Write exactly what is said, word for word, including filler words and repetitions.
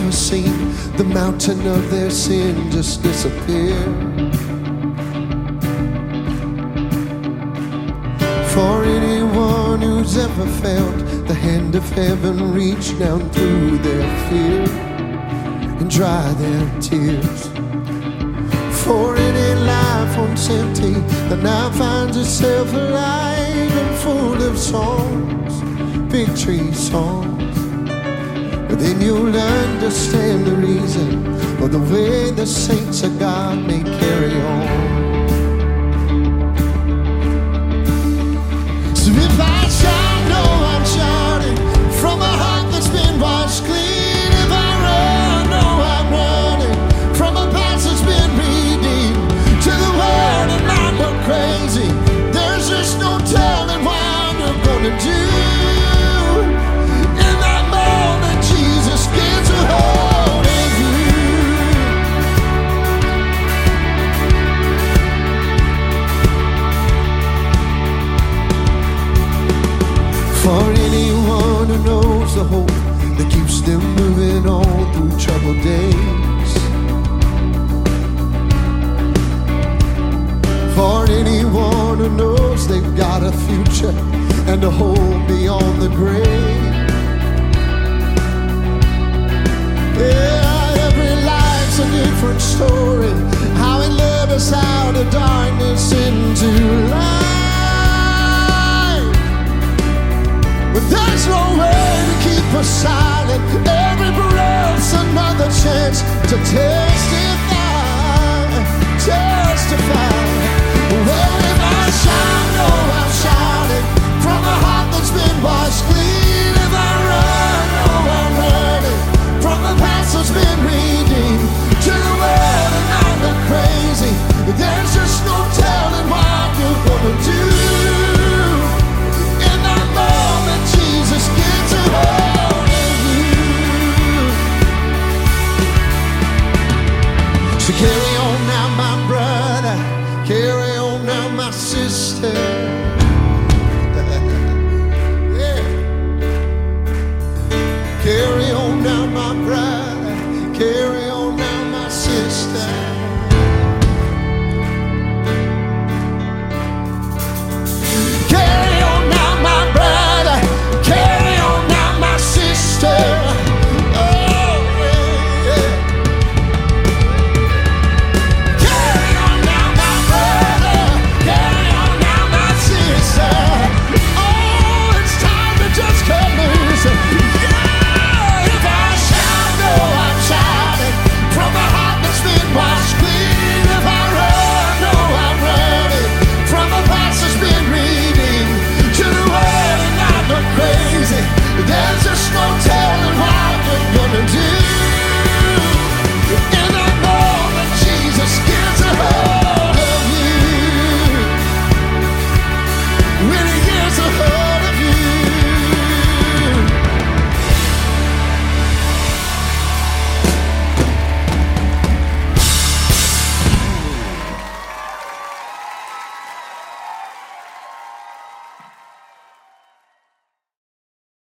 never seen the mountain of their sin just disappear. For anyone who's ever felt the hand of heaven reach down through their fear and dry their tears. For any life once empty that now finds itself alive and full of songs, victory songs, but then you'll understand the reason for the way the saints of God may carry on. So if I shout, know I'm shouting from a heart that's been washed clean. If I run, know I'm running from a past that's been redeemed. To the world and not go crazy, there's just no telling what I'm gonna do. In that moment, Jesus gets a hold of you. For anyone who knows the hope that keeps them moving on through troubled days. For anyone who knows they've got a future and a hope beyond the grave. Yeah, every life's a different story, how it led us out of darkness into light. But there's no way to keep us silent. Every breath's another chance to testify, testify. Well, if I shout, know I'm shouting from a heart that's been washed clean. If I run, know I'm running from the past that's been redeemed. To the world and I'm not crazy, there's just no telling what you're gonna do. In that moment, Jesus gets a hold of you. So carry on now, my brother. Carry on now, my sister. Yeah. Carry on now, my brother. Carry on now, my sister.